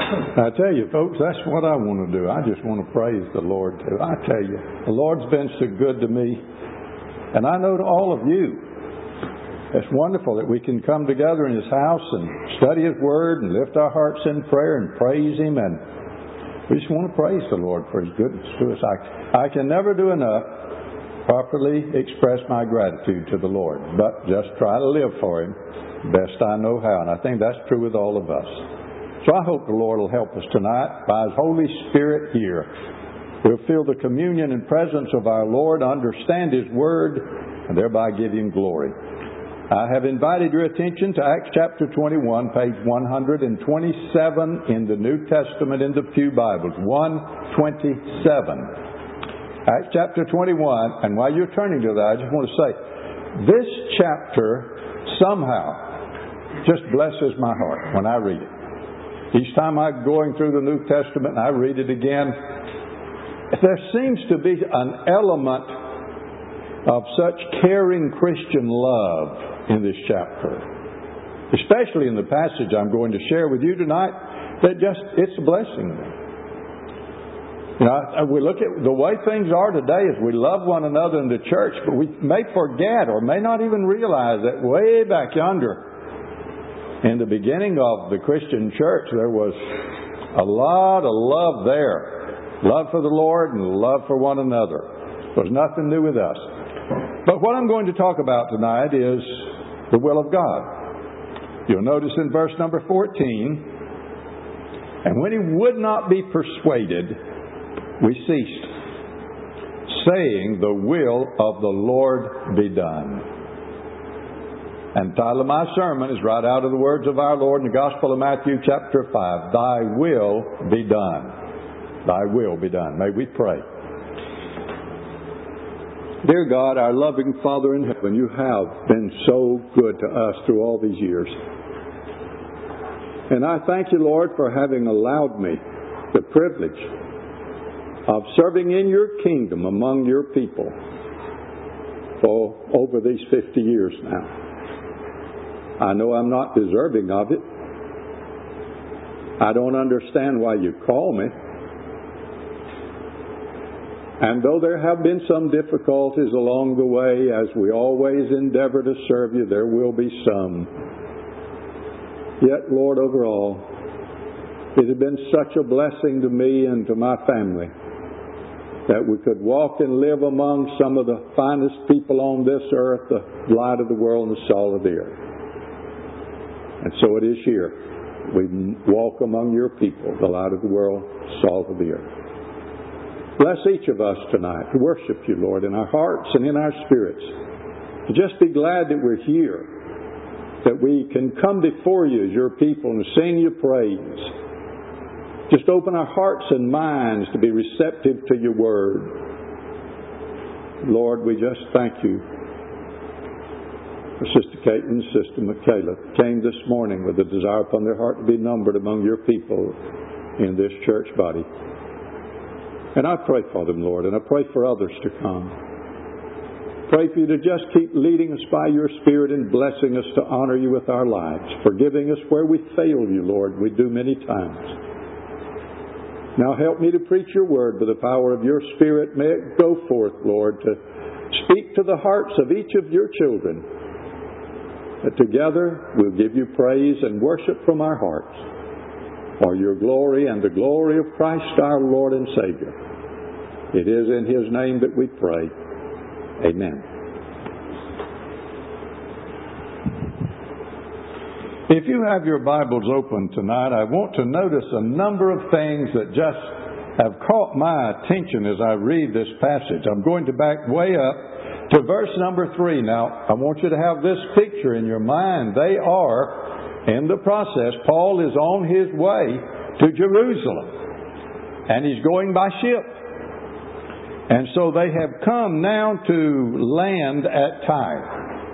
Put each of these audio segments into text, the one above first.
I tell you, folks, that's what I want to do. I just want to praise the Lord too. I tell you, the Lord's been so good to me. And I know to all of you, it's wonderful that we can come together in His house and study His Word and lift our hearts in prayer and praise Him. And we just want to praise the Lord for His goodness to us. I can never do enough properly express my gratitude to the Lord, but just try to live for Him best I know how. And I think that's true with all of us. So I hope the Lord will help us tonight by His Holy Spirit here. We'll feel the communion and presence of our Lord, understand His Word, and thereby give Him glory. I have invited your attention to Acts chapter 21, page 127 in the New Testament in the Pew Bibles. 127. Acts chapter 21. And while you're turning to that, I just want to say, this chapter somehow just blesses my heart when I read it. Each time I'm going through the New Testament and I read it again, there seems to be an element of such caring Christian love in this chapter, especially in the passage I'm going to share with you tonight, that it's a blessing to me. You know, we look at the way things are today as we love one another in the church, but we may forget or may not even realize that way back yonder in the beginning of the Christian church, there was a lot of love there. Love for the Lord and love for one another. It was nothing new with us. But what I'm going to talk about tonight is the will of God. You'll notice in verse number 14, and when he would not be persuaded, we ceased, saying, the will of the Lord be done. And the title of my sermon is right out of the words of our Lord in the Gospel of Matthew chapter 5. Thy will be done. Thy will be done. May we pray. Dear God, our loving Father in heaven, you have been so good to us through all these years. And I thank you, Lord, for having allowed me the privilege of serving in your kingdom among your people for over these 50 years now. I know I'm not deserving of it. I don't understand why you call me. And though there have been some difficulties along the way, as we always endeavor to serve you, there will be some. Yet, Lord, overall, it has been such a blessing to me and to my family that we could walk and live among some of the finest people on this earth, the light of the world and the salt of the earth. And so it is here. We walk among your people, the light of the world, salt of the earth. Bless each of us tonight to worship you, Lord, in our hearts and in our spirits. To just be glad that we're here, that we can come before you as your people and sing your praise. Just open our hearts and minds to be receptive to your word. Lord, we just thank you for Sister Kate and Sister Michaela, came this morning with a desire upon their heart to be numbered among your people in this church body. And I pray for them, Lord, and I pray for others to come. Pray for you to just keep leading us by your Spirit and blessing us to honor you with our lives, forgiving us where we fail you, Lord. We do many times. Now help me to preach your word by the power of your Spirit. May it go forth, Lord, to speak to the hearts of each of your children. That together we'll give you praise and worship from our hearts for your glory and the glory of Christ our Lord and Savior. It is in His name that we pray. Amen. If you have your Bibles open tonight, I want to notice a number of things that just have caught my attention as I read this passage. I'm going to back way up to verse number 3. Now, I want you to have this picture in your mind. They are in the process. Paul is on his way to Jerusalem, and he's going by ship. And so they have come now to land at Tyre.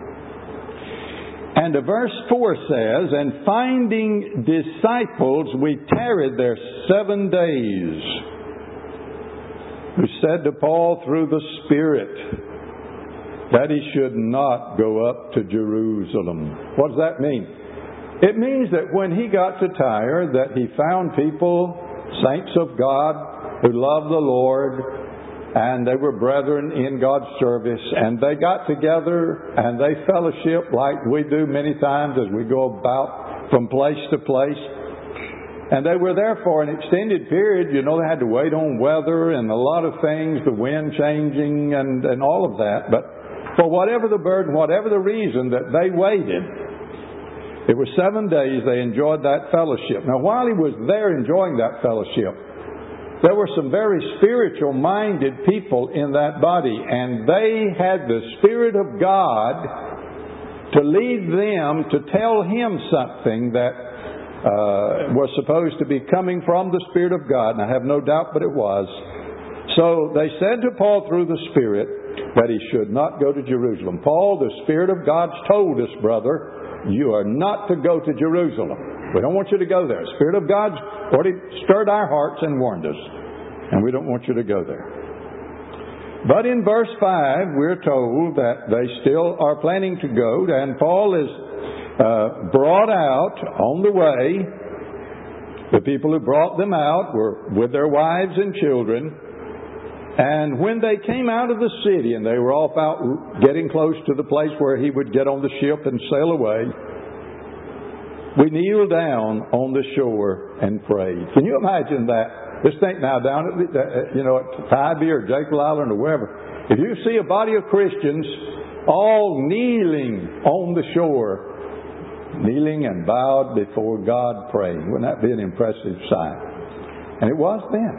And verse 4 says, and finding disciples, we tarried there 7 days, who said to Paul through the Spirit that he should not go up to Jerusalem. What does that mean? It means that when he got to Tyre, that he found people, saints of God, who loved the Lord, and they were brethren in God's service, and they got together and they fellowship like we do many times as we go about from place to place. And they were there for an extended period. You know, they had to wait on weather and a lot of things, the wind changing and all of that. But for whatever the burden, whatever the reason that they waited, it was 7 days they enjoyed that fellowship. Now, while he was there enjoying that fellowship, there were some very spiritual-minded people in that body, and they had the Spirit of God to lead them to tell him something that was supposed to be coming from the Spirit of God, and I have no doubt but it was. So they said to Paul through the Spirit that he should not go to Jerusalem. Paul, the Spirit of God's told us, brother, you are not to go to Jerusalem. We don't want you to go there. The Spirit of God's already stirred our hearts and warned us, and we don't want you to go there. But in verse 5, we're told that they still are planning to go, and Paul is brought out on the way. The people who brought them out were with their wives and children. And when they came out of the city and they were off out getting close to the place where he would get on the ship and sail away, we kneeled down on the shore and prayed. Can you imagine that? Just think now, down at Tybee or Jekyll Island or wherever, if you see a body of Christians all kneeling on the shore, kneeling and bowed before God praying. Wouldn't that be an impressive sight? And it was then.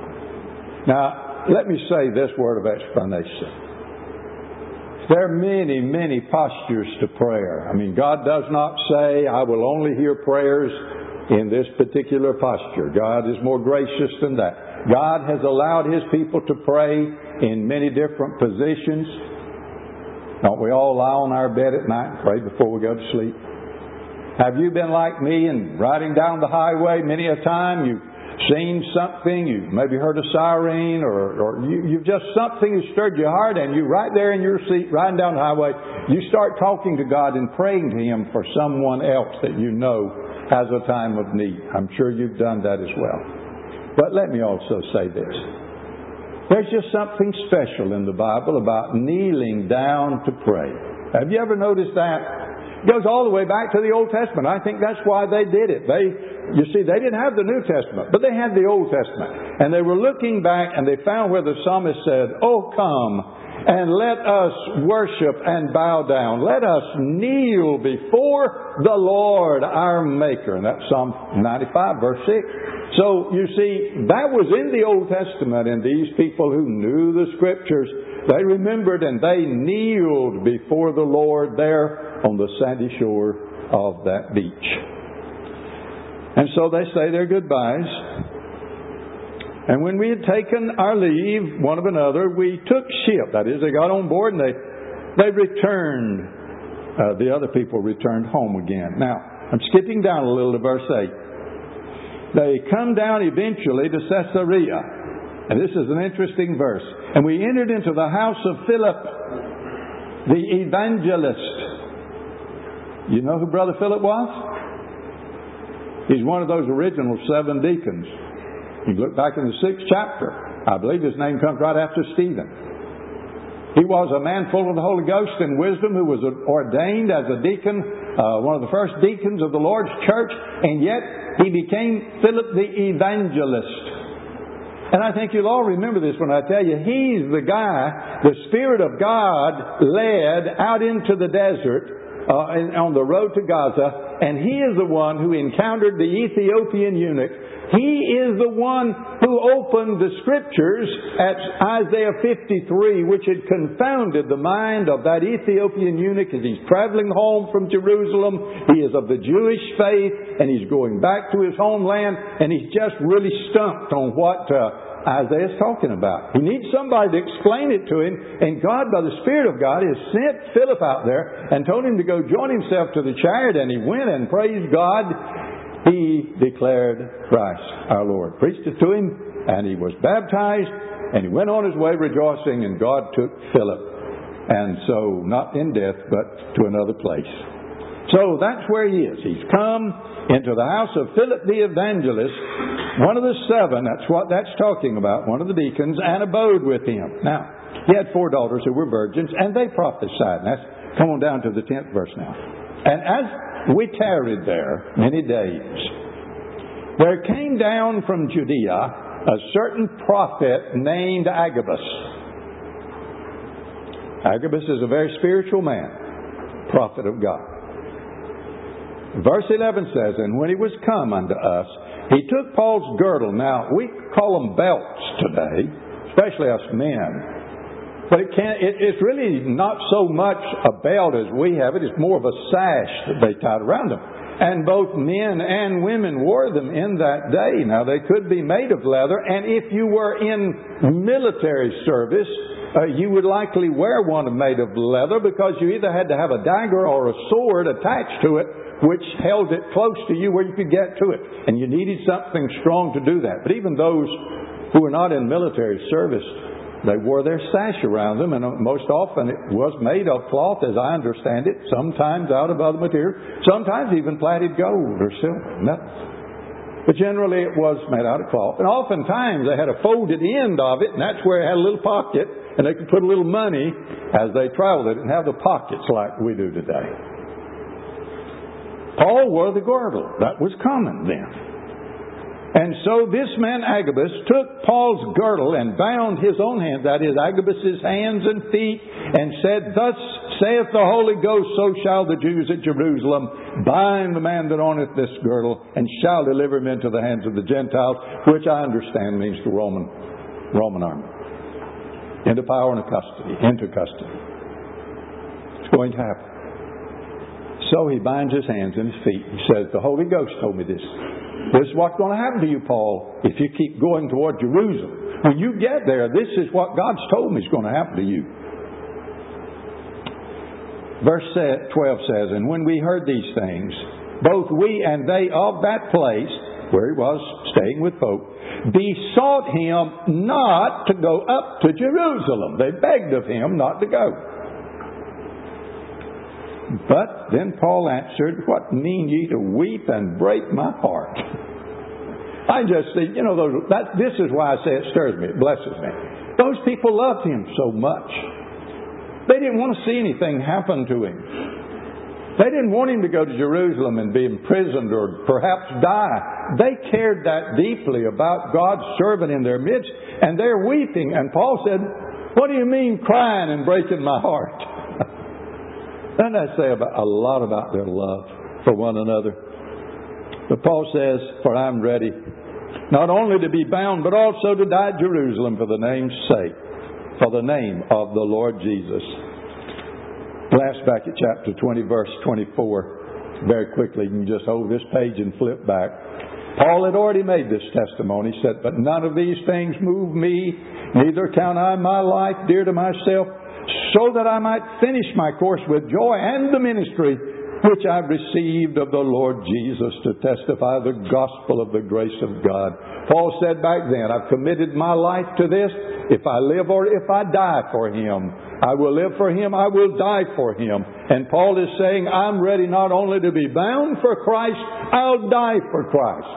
Now, let me say this word of explanation. There are many, many postures to prayer. I mean, God does not say, I will only hear prayers in this particular posture. God is more gracious than that. God has allowed His people to pray in many different positions. Don't we all lie on our bed at night and pray before we go to sleep? Have you been like me and riding down the highway many a time? You've seen something, you've maybe heard a siren, or you've just something has stirred your heart, and you right there in your seat riding down the highway, you start talking to God and praying to Him for someone else that you know has a time of need. I'm sure you've done that as well. But let me also say this. There's just something special in the Bible about kneeling down to pray. Have you ever noticed that? It goes all the way back to the Old Testament. I think that's why they did it. They didn't have the New Testament, but they had the Old Testament. And they were looking back and they found where the psalmist said, "Oh, come and let us worship and bow down. Let us kneel before the Lord our Maker." And that's Psalm 95, verse 6. So, you see, that was in the Old Testament, and these people who knew the Scriptures, they remembered and they kneeled before the Lord there on the sandy shore of that beach. And so they say their goodbyes. And when we had taken our leave one of another, we took ship. That is, they got on board and they returned. The other people returned home again. Now, I'm skipping down a little to verse 8. They come down eventually to Caesarea. And this is an interesting verse. And we entered into the house of Philip, the evangelist. You know who Brother Philip was? He's one of those original 7 deacons. You look back in the 6th chapter. I believe his name comes right after Stephen. He was a man full of the Holy Ghost and wisdom who was ordained as a deacon, one of the first deacons of the Lord's church, and yet he became Philip the evangelist. And I think you'll all remember this when I tell you, he's the guy the Spirit of God led out into the desert on the road to Gaza, and he is the one who encountered the Ethiopian eunuch. He is the one who opened the Scriptures at Isaiah 53, which had confounded the mind of that Ethiopian eunuch as he's traveling home from Jerusalem. He is of the Jewish faith, and he's going back to his homeland, and he's just really stumped on what Isaiah's talking about. He needs somebody to explain it to him, and God, by the Spirit of God, has sent Philip out there and told him to go join himself to the chariot, and he went and praised God. He declared Christ our Lord, preached it to him, and he was baptized, and he went on his way rejoicing, and God took Philip, and so not in death, but to another place. So that's where he is. He's come into the house of Philip the evangelist, one of the 7, that's what that's talking about, one of the deacons, and abode with him. Now, he had 4 daughters who were virgins, and they prophesied. And that's, come on down to the 10th verse now. And as we tarried there many days, there came down from Judea a certain prophet named Agabus. Agabus is a very spiritual man, prophet of God. Verse 11 says, and when he was come unto us, he took Paul's girdle. Now, we call them belts today, especially us men. But it's really not so much a belt as we have it. It's more of a sash that they tied around them. And both men and women wore them in that day. Now, they could be made of leather. And if you were in military service, you would likely wear one made of leather, because you either had to have a dagger or a sword attached to it, which held it close to you where you could get to it. And you needed something strong to do that. But even those who were not in military service, they wore their sash around them, and most often it was made of cloth, as I understand it, sometimes out of other material, sometimes even plaited gold or silver, metal. But generally it was made out of cloth. And oftentimes they had a folded end of it, and that's where it had a little pocket, and they could put a little money as they traveled. They didn't have the pockets like we do today. Paul wore the girdle. That was common then. And so this man Agabus took Paul's girdle and bound his own hands, that is, Agabus's hands and feet, and said, thus saith the Holy Ghost, so shall the Jews at Jerusalem bind the man that owneth this girdle, and shall deliver him into the hands of the Gentiles, which I understand means the Roman army. Into power and into custody. It's going to happen. So he binds his hands and his feet. He says, the Holy Ghost told me this. This is what's going to happen to you, Paul, if you keep going toward Jerusalem. When you get there, this is what God's told me is going to happen to you. Verse 12 says, and when we heard these things, both we and they of that place, where he was staying with folk, besought him not to go up to Jerusalem. They begged of him not to go. But then Paul answered, what mean ye to weep and break my heart? I just see, this is why I say it stirs me, it blesses me. Those people loved him so much. They didn't want to see anything happen to him. They didn't want him to go to Jerusalem and be imprisoned or perhaps die. They cared that deeply about God's servant in their midst, and they're weeping. And Paul said, what do you mean crying and breaking my heart? Doesn't that say a lot about their love for one another? But Paul says, for I'm ready not only to be bound, but also to die at Jerusalem for the name's sake, for the name of the Lord Jesus. Glance back at chapter 20, verse 24. Very quickly, you can just hold this page and flip back. Paul had already made this testimony. He said, but none of these things move me, neither count I my life dear to myself, so that I might finish my course with joy and the ministry which I've received of the Lord Jesus to testify the gospel of the grace of God. Paul said back then, I've committed my life to this. If I live or if I die for Him, I will live for Him, I will die for Him. And Paul is saying, I'm ready not only to be bound for Christ, I'll die for Christ.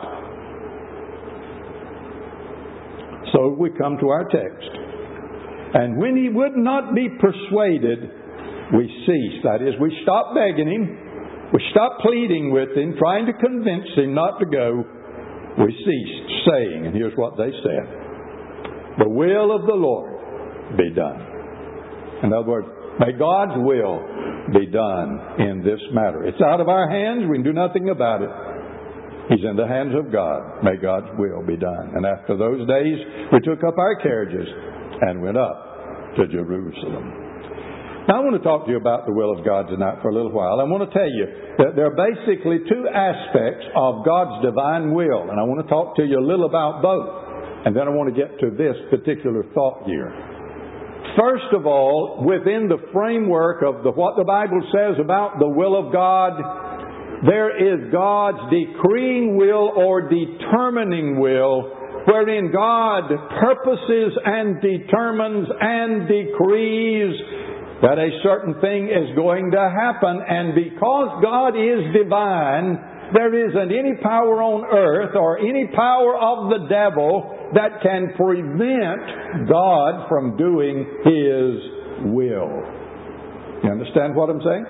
So we come to our text. And when he would not be persuaded, we ceased. That is, we stopped begging him. We stopped pleading with him, trying to convince him not to go. We ceased saying, and here's what they said, the will of the Lord be done. In other words, may God's will be done in this matter. It's out of our hands. We can do nothing about it. He's in the hands of God. May God's will be done. And after those days, we took up our carriages and went up to Jerusalem. Now I want to talk to you about the will of God tonight for a little while. I want to tell you that there are basically two aspects of God's divine will. And I want to talk to you a little about both. And then I want to get to this particular thought here. First of all, within the framework of what the Bible says about the will of God, there is God's decreeing will or determining will, wherein God purposes and determines and decrees that a certain thing is going to happen, and because God is divine, there isn't any power on earth or any power of the devil that can prevent God from doing His will. You understand what I'm saying?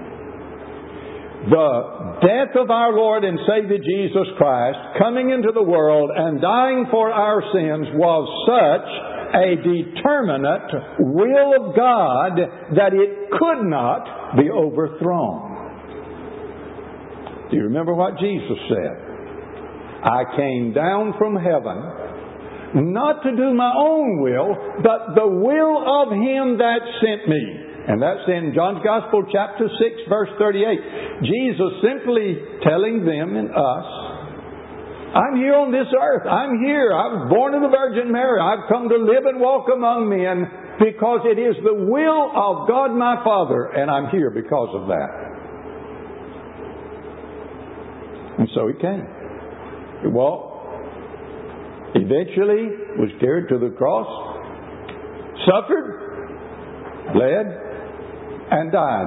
The death of our Lord and Savior Jesus Christ, coming into the world and dying for our sins, was such a determinate will of God that it could not be overthrown. Do you remember what Jesus said? I came down from heaven not to do my own will, but the will of Him that sent me. And that's in John's Gospel, chapter 6, verse 38. Jesus simply telling them and us, I'm here on this earth. I'm here. I was born of the Virgin Mary. I've come to live and walk among men because it is the will of God my Father, and I'm here because of that. And so He came. He walked. Eventually was carried to the cross, suffered, bled, and died.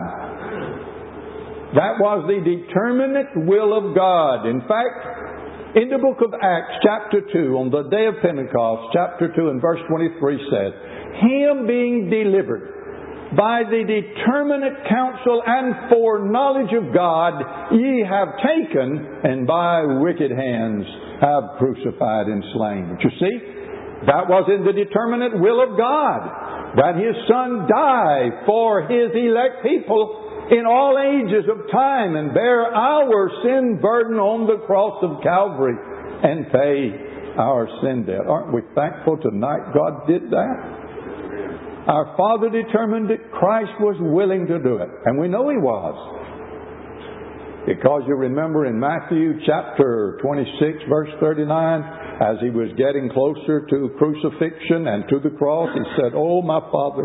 That was the determinate will of God. In fact, in the book of Acts, chapter 2, on the day of Pentecost, chapter 2 and verse 23 says, Him being delivered by the determinate counsel and foreknowledge of God, ye have taken, and by wicked hands have crucified and slain. But you see, that was in the determinate will of God, that His Son die for His elect people in all ages of time and bear our sin burden on the cross of Calvary and pay our sin debt. Aren't we thankful tonight God did that? Our Father determined that Christ was willing to do it. And we know He was. Because you remember in Matthew chapter 26 verse 39, as He was getting closer to crucifixion and to the cross, He said, Oh, my Father,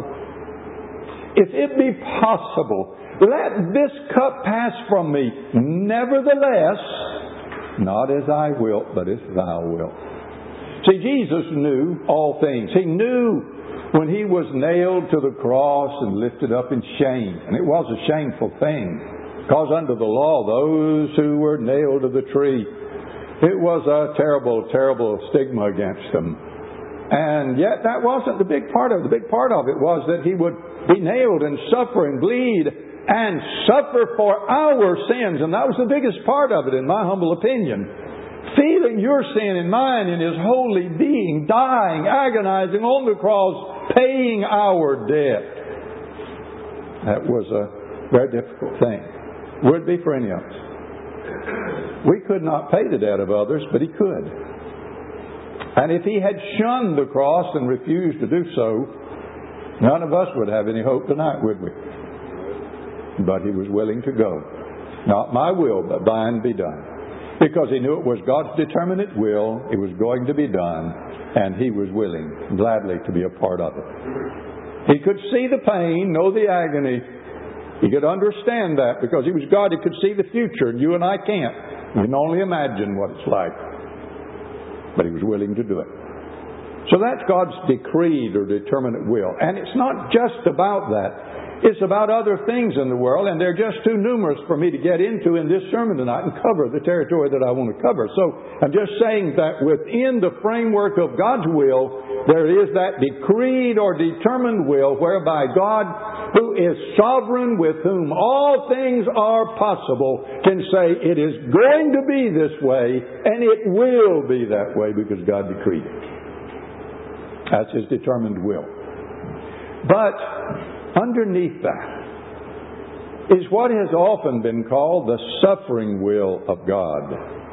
if it be possible, let this cup pass from me. Nevertheless, not as I will, but as Thou wilt. See, Jesus knew all things. He knew when He was nailed to the cross and lifted up in shame. And it was a shameful thing. Because under the law, those who were nailed to the tree, it was a terrible, terrible stigma against them. And yet that wasn't the big part of it. The big part of it was that He would be nailed and suffer and bleed and suffer for our sins. And that was the biggest part of it, in my humble opinion. Feeling your sin and mine in His holy being, dying, agonizing on the cross, paying our debt. That was a very difficult thing. Would be for any of us. We could not pay the debt of others, but He could. And if He had shunned the cross and refused to do so, none of us would have any hope tonight, would we? But He was willing to go. Not my will, but Thine be done. Because He knew it was God's determinate will, it was going to be done, and He was willing, gladly, to be a part of it. He could see the pain, know the agony. He could understand that because He was God. He could see the future, and you and I can't. We can only imagine what it's like. But He was willing to do it. So that's God's decreed or determinate will. And it's not just about that. It's about other things in the world, and they're just too numerous for me to get into in this sermon tonight and cover the territory that I want to cover. So I'm just saying that within the framework of God's will, there is that decreed or determined will whereby God, who is sovereign, with whom all things are possible, can say it is going to be this way, and it will be that way because God decreed it. That's His determined will. But underneath that is what has often been called the suffering will of God.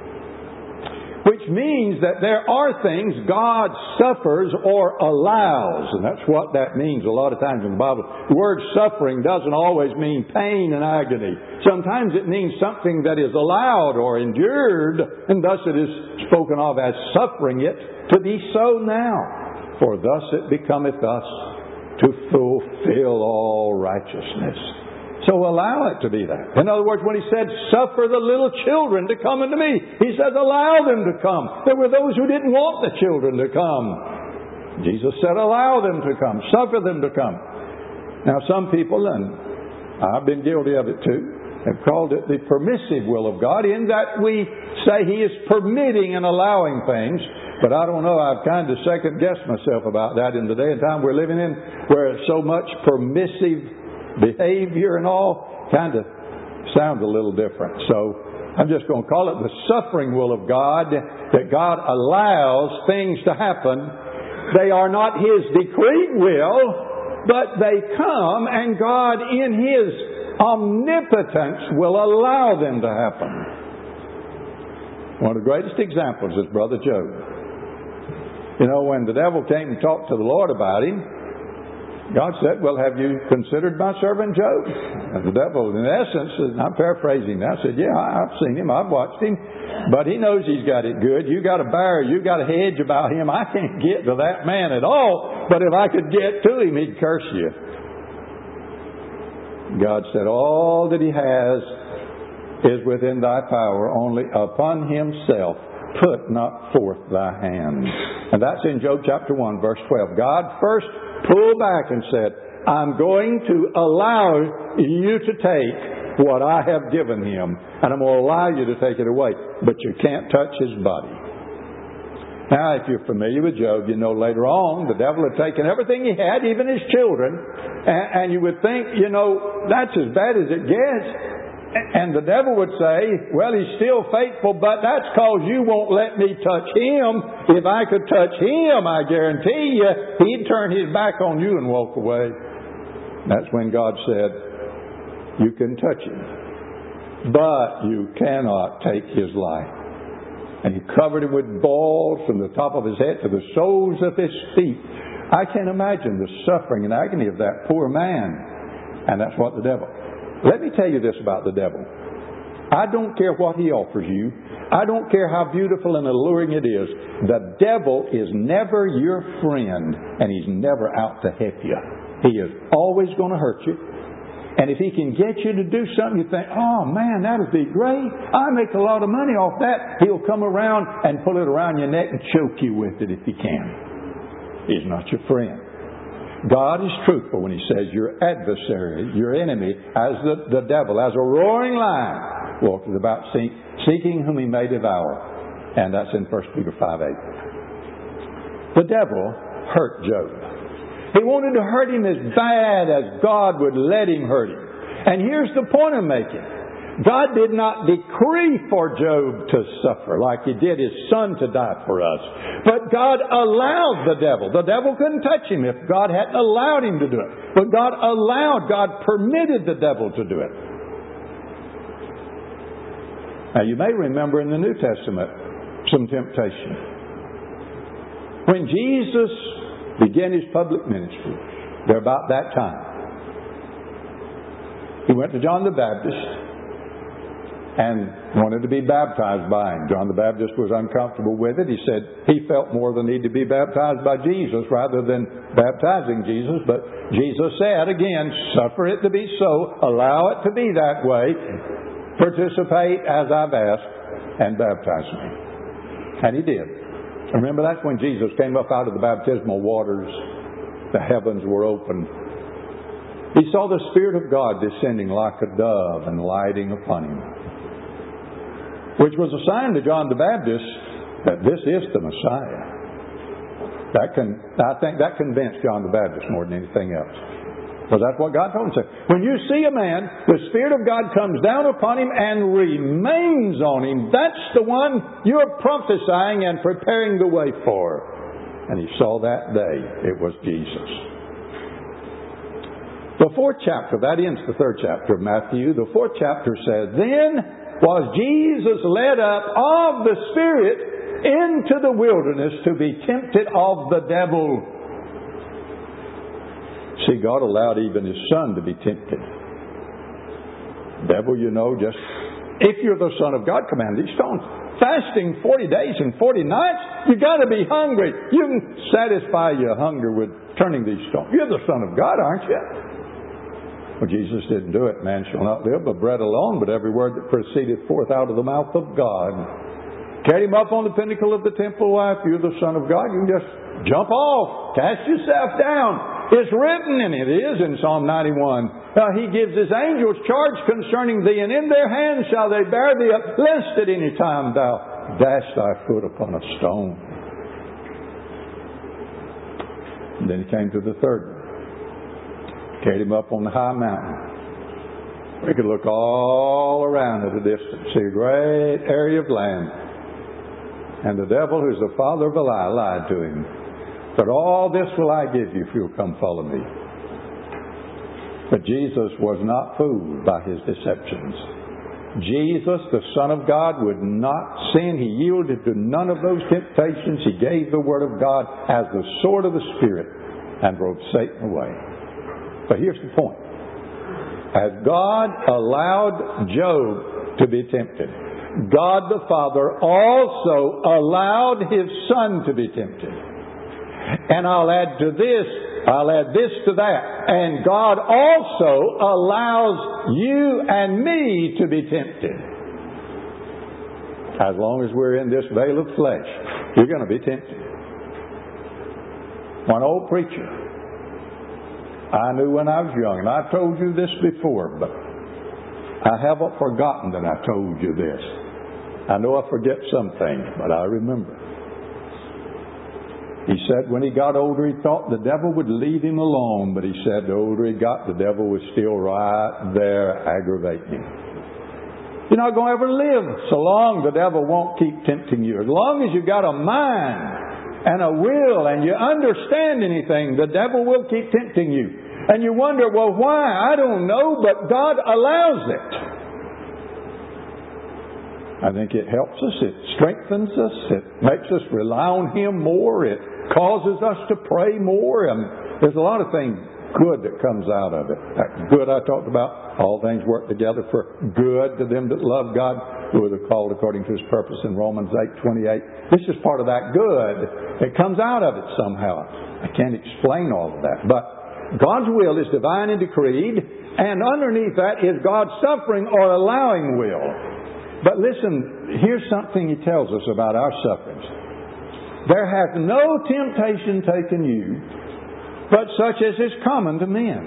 Which means that there are things God suffers or allows. And that's what that means a lot of times in the Bible. The word suffering doesn't always mean pain and agony. Sometimes it means something that is allowed or endured, and thus it is spoken of as suffering it to be so now. For thus it becometh us to fulfill all righteousness. So allow it to be that. In other words, when He said, suffer the little children to come unto me, He says, allow them to come. There were those who didn't want the children to come. Jesus said, allow them to come. Suffer them to come. Now some people, and I've been guilty of it too, have called it the permissive will of God, in that we say He is permitting and allowing things. But I don't know, I've kind of second-guessed myself about that in the day and time we're living in, where so much permissive behavior and all kind of sounds a little different. So I'm just going to call it the suffering will of God, that God allows things to happen. They are not His decreed will, but they come, and God in His omnipotence will allow them to happen. One of the greatest examples is Brother Job. You know, when the devil came and talked to the Lord about him, God said, well, have you considered my servant Job? And the devil, in essence, and I'm paraphrasing now, said, yeah, I've seen him, I've watched him, but he knows he's got it good. You got a barrier, you got a hedge about him. I can't get to that man at all, but if I could get to him, he'd curse you. God said, all that He has is within thy power, only upon Himself put not forth thy hand. And that's in Job chapter 1, verse 12. God first pulled back and said, I'm going to allow you to take what I have given him, and I'm going to allow you to take it away, but you can't touch his body. Now, if you're familiar with Job, you know later on the devil had taken everything he had, even his children, and you would think, you know, that's as bad as it gets. And the devil would say, well, he's still faithful, but that's because you won't let me touch him. If I could touch him, I guarantee you, he'd turn his back on you and walk away. That's when God said, you can touch him, but you cannot take his life. And He covered him with balls from the top of his head to the soles of his feet. I can't imagine the suffering and agony of that poor man. And that's what the devil... Let me tell you this about the devil. I don't care what he offers you. I don't care how beautiful and alluring it is. The devil is never your friend, and he's never out to help you. He is always going to hurt you. And if he can get you to do something, you think, oh man, that would be great. I make a lot of money off that. He'll come around and pull it around your neck and choke you with it if he can. He's not your friend. God is truthful when He says your adversary, your enemy, as the devil, as a roaring lion, walketh about seeking whom he may devour. And that's in 1 Peter 5:8. The devil hurt Job. He wanted to hurt him as bad as God would let him hurt him. And here's the point I'm making. God did not decree for Job to suffer like He did His Son to die for us. But God allowed the devil. The devil couldn't touch him if God hadn't allowed him to do it. But God permitted the devil to do it. Now you may remember in the New Testament some temptation. When Jesus began His public ministry, there about that time, He went to John the Baptist and wanted to be baptized by him. John the Baptist was uncomfortable with it. He said he felt more the need to be baptized by Jesus rather than baptizing Jesus. But Jesus said, again, suffer it to be so, allow it to be that way, participate as I've asked, and baptize me. And He did. Remember, that's when Jesus came up out of the baptismal waters. The heavens were open. He saw the Spirit of God descending like a dove and lighting upon Him, which was a sign to John the Baptist that this is the Messiah. I think that convinced John the Baptist more than anything else. Because that's what God told him. When you see a man, the Spirit of God comes down upon him and remains on him. That's the one you're prophesying and preparing the way for. And he saw that day it was Jesus. The fourth chapter, that ends the third chapter of Matthew. The fourth chapter says, then was Jesus led up of the Spirit into the wilderness to be tempted of the devil. See, God allowed even His Son to be tempted. Devil, you know, just, if you're the Son of God, command these stones. Fasting 40 days and 40 nights, you got to be hungry. You can satisfy your hunger with turning these stones. You're the Son of God, aren't you? Well, Jesus didn't do it. Man shall not live by bread alone, but every word that proceedeth forth out of the mouth of God. Carry Him up on the pinnacle of the temple. Why, if you're the Son of God, you can just jump off, cast yourself down. It's written, and it is in Psalm 91. He gives His angels charge concerning thee, and in their hands shall they bear thee up, lest at any time thou dash thy foot upon a stone. And then He came to the third one. Carried Him up on the high mountain. We could look all around at a distance, see a great area of land. And the devil, who's the father of a lie, lied to Him. Said, all this will I give you if you'll come follow me. But Jesus was not fooled by His deceptions. Jesus, the Son of God, would not sin. He yielded to none of those temptations. He gave the Word of God as the sword of the Spirit and drove Satan away. But here's the point. As God allowed Job to be tempted, God the Father also allowed His Son to be tempted. And I'll add this to that. And God also allows you and me to be tempted. As long as we're in this veil of flesh, you're going to be tempted. One old preacher I knew when I was young, and I've told you this before, but I haven't forgotten that I told you this. I know I forget some things, but I remember. He said when he got older, he thought the devil would leave him alone, but he said the older he got, the devil was still right there aggravating him. You're not going to ever live so long the devil won't keep tempting you. As long as you've got a mind and a will and you understand anything, the devil will keep tempting you. And you wonder, well, why? I don't know, but God allows it. I think it helps us. It strengthens us. It makes us rely on Him more. It causes us to pray more. And there's a lot of things good that comes out of it. That good I talked about, all things work together for good to them that love God, who are called according to His purpose in Romans 8:28. This is part of that good. It comes out of it somehow. I can't explain all of that. But God's will is divine and decreed, and underneath that is God's suffering or allowing will. But listen, here's something He tells us about our sufferings. There hath no temptation taken you, but such as is common to men.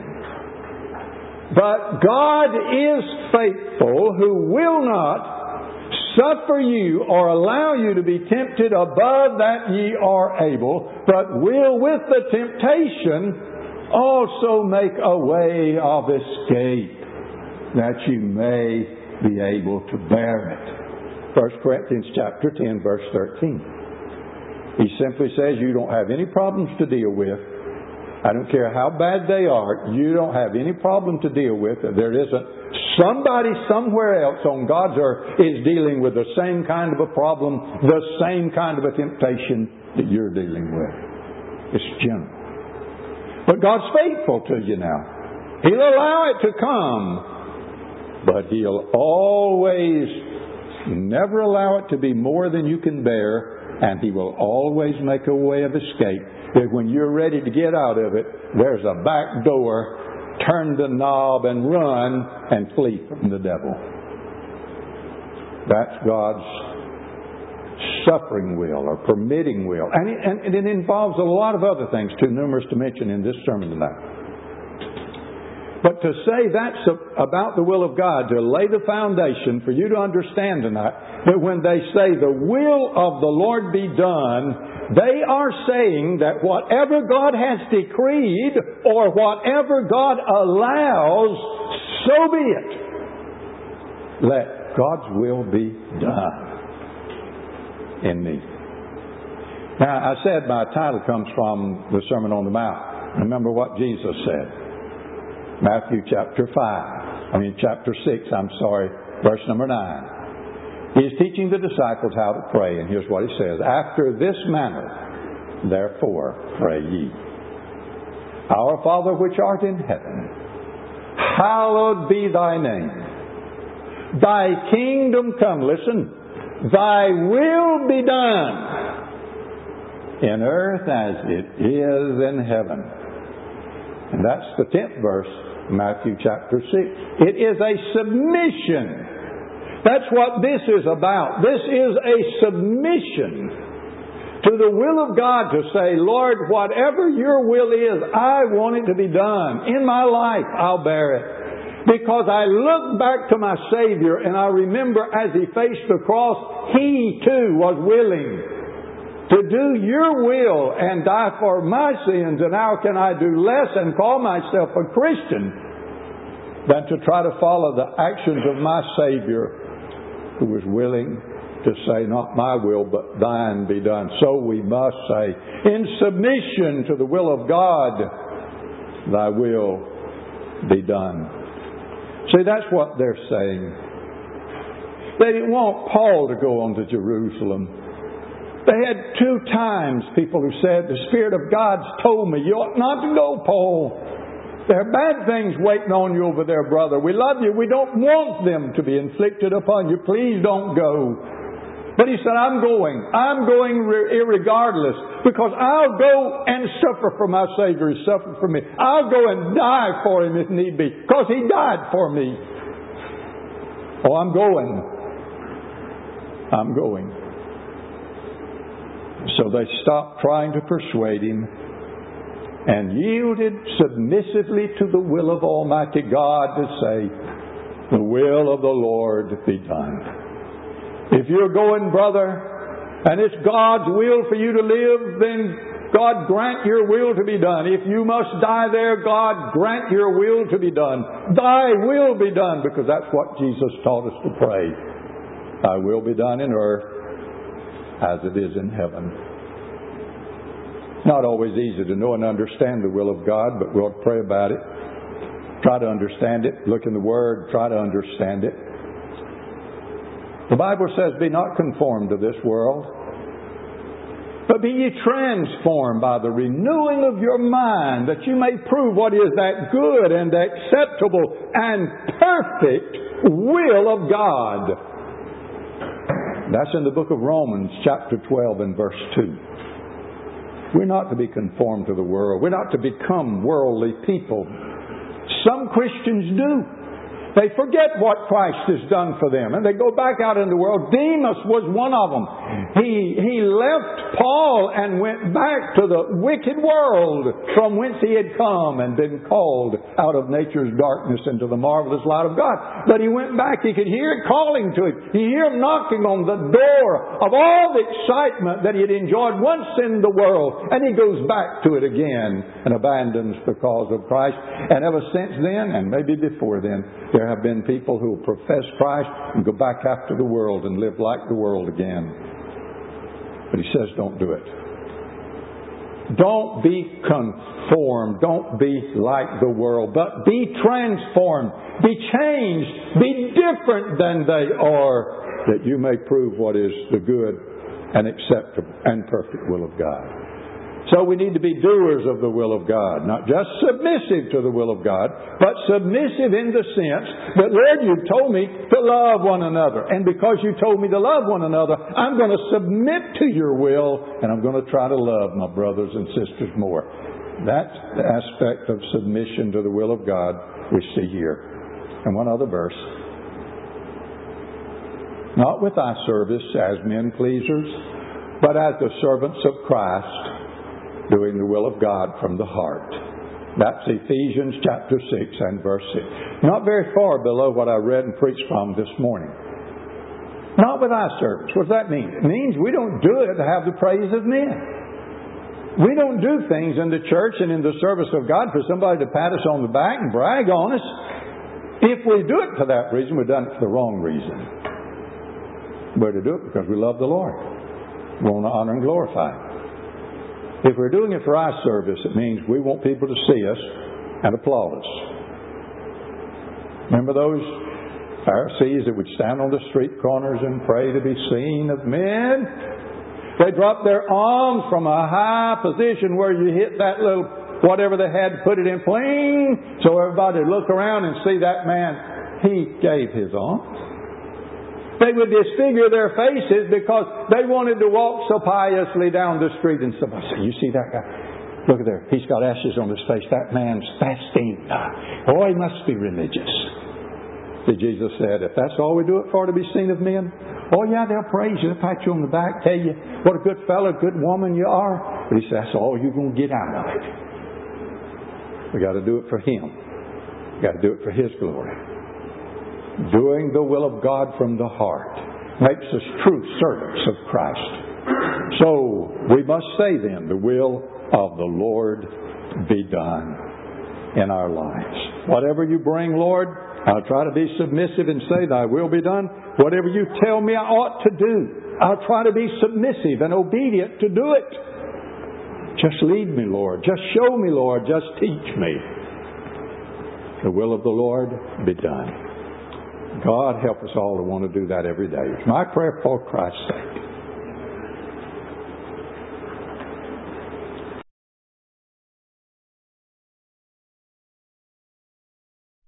But God is faithful, who will not suffer you or allow you to be tempted above that ye are able, but will with the temptation also make a way of escape, that you may be able to bear it. 1 Corinthians chapter 10, verse 13. He simply says you don't have any problems to deal with. I don't care how bad they are. You don't have any problem to deal with. There isn't somebody somewhere else on God's earth is dealing with the same kind of a problem, the same kind of a temptation that you're dealing with. It's general. But God's faithful to you now. He'll allow it to come. But He'll always never allow it to be more than you can bear, and He will always make a way of escape. That when you're ready to get out of it, there's a back door, turn the knob and run and flee from the devil. That's God's suffering will or permitting will. And it involves a lot of other things, too numerous to mention in this sermon tonight. But to say that's about the will of God, to lay the foundation for you to understand tonight, that when they say the will of the Lord be done, they are saying that whatever God has decreed or whatever God allows, so be it. Let God's will be done in me. Now, I said my title comes from the Sermon on the Mount. Remember what Jesus said. Matthew chapter 6, verse number 9. He is teaching the disciples how to pray, and here's what He says. After this manner, therefore, pray ye. Our Father which art in heaven, hallowed be Thy name. Thy kingdom come, listen, Thy will be done in earth as it is in heaven. And that's the 10th verse, Matthew chapter 6. It is a submission. That's what this is about. This is a submission to the will of God to say, Lord, whatever your will is, I want it to be done. In my life, I'll bear it. Because I look back to my Savior and I remember as He faced the cross, He too was willing to do your will and die for my sins. And how can I do less and call myself a Christian than to try to follow the actions of my Savior, who was willing to say, not my will, but thine be done. So we must say, in submission to the will of God, thy will be done. See, that's what they're saying. They didn't want Paul to go on to Jerusalem. They had 2 times people who said, the Spirit of God's told me, you ought not to go, Paul. There are bad things waiting on you over there, brother. We love you. We don't want them to be inflicted upon you. Please don't go. But he said, I'm going. I'm going irregardless, because I'll go and suffer for my Savior. He suffered for me. I'll go and die for Him if need be, because He died for me. Oh, I'm going. I'm going. So they stopped trying to persuade Him and yielded submissively to the will of Almighty God to say, the will of the Lord be done. If you're going, brother, and it's God's will for you to live, then God grant your will to be done. If you must die there, God grant your will to be done. Thy will be done, because that's what Jesus taught us to pray. Thy will be done in earth as it is in heaven. Not always easy to know and understand the will of God, but we'll pray about it. Try to understand it. Look in the Word. Try to understand it. The Bible says, be not conformed to this world, but be ye transformed by the renewing of your mind, that you may prove what is that good and acceptable and perfect will of God. That's in the book of Romans, chapter 12 and verse 2. We're not to be conformed to the world. We're not to become worldly people. Some Christians do. They forget what Christ has done for them, and they go back out in the world. Demas was one of them. He left Paul and went back to the wicked world from whence he had come and been called out of nature's darkness into the marvelous light of God. But he went back. He could hear it calling to him. He hear him knocking on the door of all the excitement that he had enjoyed once in the world, and he goes back to it again and abandons the cause of Christ. And ever since then, and maybe before then, there have been people who profess Christ and go back after the world and live like the world again. But he says, don't do it. Don't be conformed. Don't be like the world, but be transformed. Be changed. Be different than they are, that you may prove what is the good and acceptable and perfect will of God. So we need to be doers of the will of God, not just submissive to the will of God, but submissive in the sense that, Lord, you told me to love one another. And because you told me to love one another, I'm going to submit to your will, and I'm going to try to love my brothers and sisters more. That's the aspect of submission to the will of God we see here. And one other verse. Not with eye service as men pleasers, but as the servants of Christ, doing the will of God from the heart. That's Ephesians chapter 6 and verse 6. Not very far below what I read and preached from this morning. Not with eye service. What does that mean? It means we don't do it to have the praise of men. We don't do things in the church and in the service of God for somebody to pat us on the back and brag on us. If we do it for that reason, we've done it for the wrong reason. We're to do it because we love the Lord. We want to honor and glorify Him. If we're doing it for our service, it means we want people to see us and applaud us. Remember those Pharisees that would stand on the street corners and pray to be seen of men? They dropped their arms from a high position where you hit that little, whatever they had, put it in pling, so everybody would look around and see that man. He gave his arms. They would disfigure their faces because they wanted to walk so piously down the street. And somebody said, you see that guy? Look at there. He's got ashes on his face. That man's fasting. Oh, he must be religious. See, Jesus said, if that's all we do it for, to be seen of men, Oh yeah, they'll praise you, they'll pat you on the back, tell you what a good fellow, good woman you are. But he says, that's all you're going to get out of it. We got to do it for Him. We got to do it for His glory. Doing the will of God from the heart makes us true servants of Christ. So we must say then, the will of the Lord be done in our lives. Whatever you bring, Lord, I'll try to be submissive and say, Thy will be done. Whatever you tell me I ought to do, I'll try to be submissive and obedient to do it. Just lead me, Lord. Just show me, Lord. Just teach me. The will of the Lord be done. God help us all to want to do that every day. It's my prayer for Christ's sake.